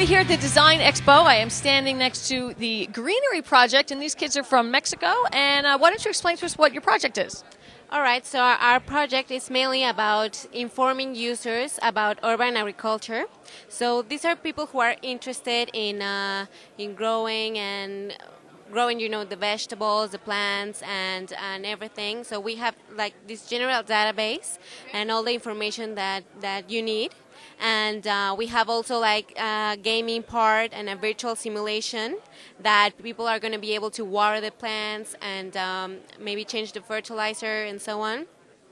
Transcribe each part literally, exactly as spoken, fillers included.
here at the Design Expo. I am standing next to the Greenery Project, and these kids are from Mexico. And uh, why don't you explain to us what your project is? All right, so our, our project is mainly about informing users about urban agriculture. So these are people who are interested in uh, in growing and growing, you know, the vegetables, the plants, and and everything. So we have like this general database and all the information that that you need. And uh, we have also like a gaming part and a virtual simulation that people are going to be able to water the plants and um, maybe change the fertilizer and so on.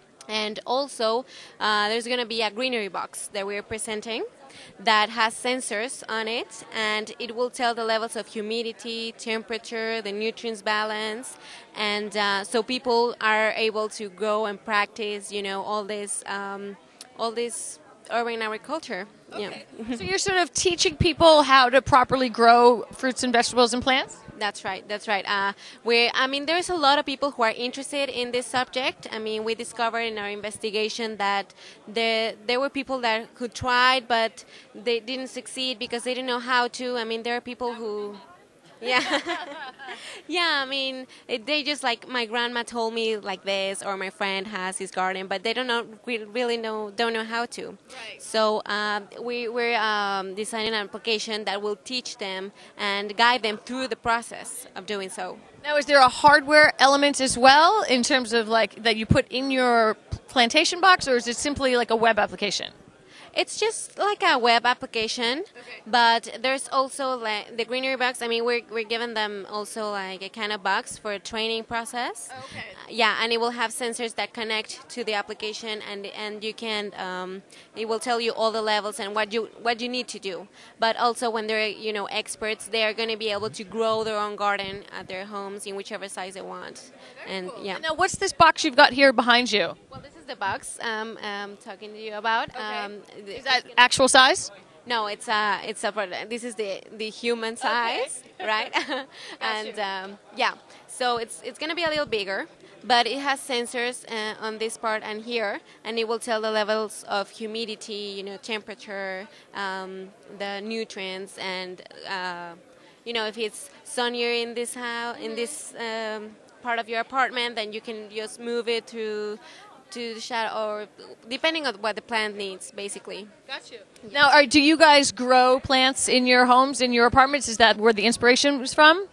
And also uh, there's going to be a greenery box that we're presenting that has sensors on it, and it will tell the levels of humidity, temperature, the nutrients balance, and uh, so people are able to go and practice, you know, all this, um, all this urban agriculture. Okay. Yeah. So you're sort of teaching people how to properly grow fruits and vegetables and plants? That's right. That's right. Uh, we, I mean, there's a lot of people who are interested in this subject. I mean, we discovered in our investigation that there there were people that who tried, but they didn't succeed because they didn't know how to. I mean, there are people who. Yeah, yeah. I mean, it, they just like my grandma told me like this, or my friend has his garden, but they don't know we really know don't know how to. Right. So um, we we're um, designing an application that will teach them and guide them through the process of doing so. Now, is there a hardware element as well in terms of like that you put in your plantation box, or is it simply like a web application? It's just like a web application, Okay. but there's also like the greenery box. I mean, we're we're giving them also like a kind of box for a training process. Okay. Uh, yeah, and it will have sensors that connect to the application, and and you can um, it will tell you all the levels and what you what you need to do. But also, when they're you know experts, they are going to be able to grow their own garden at their homes in whichever size they want. And yeah. Now, what's this box you've got here behind you? Well, this is the box um, I'm talking to you about. Um, Is that actual size? No, it's a it's a this is the the human size, right? And um, yeah, so it's it's gonna be a little bigger, but it has sensors uh, on this part and here, and it will tell the levels of humidity, you know, temperature, um, the nutrients, and uh, you know, if it's sunnier in this house, in this um, part of your apartment, then you can just move it to. to the shadow, or depending on what the plant needs, basically. Got you. Now, are, do you guys grow plants in your homes, in your apartments? Is that where the inspiration was from?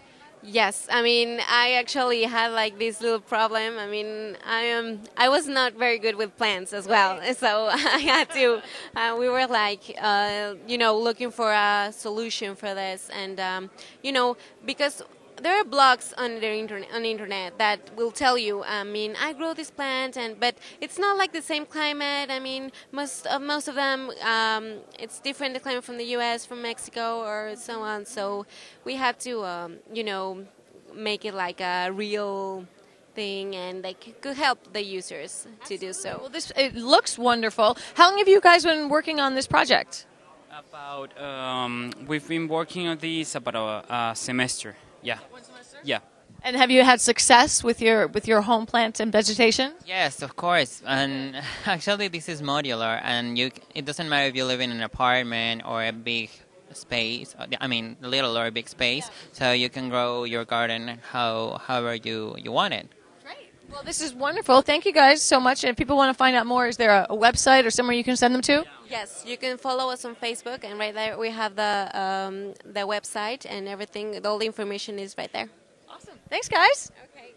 Yes, I mean, I actually had like this little problem. I mean, I am, I was not very good with plants as well, so I had to. Uh, we were like, uh, you know, looking for a solution for this, and um, you know, because. There are blogs on the internet, on the internet that will tell you. I mean, I grow this plant, and but it's not like the same climate. I mean, most of most of them, um, it's different. The climate from the U S, from Mexico, or so on. So we had to, um, you know, make it like a real thing, and like could help the users to do so. Well, this it looks wonderful. How long have you guys been working on this project? About um, we've been working on this about a, a semester. Yeah. One semester? Yeah. And have you had success with your with your home plants and vegetation? Yes, of course. And actually, this is modular, and you it doesn't matter if you live in an apartment or a big space. I mean, little or big space. Yeah. So you can grow your garden how however you you want it. Great. Well, this is wonderful. Thank you guys so much. And if people want to find out more, is there a, a website or somewhere you can send them to? Yes, you can follow us on Facebook, and right there we have the um, the website and everything. All the information is right there. Awesome. Thanks, guys. Okay.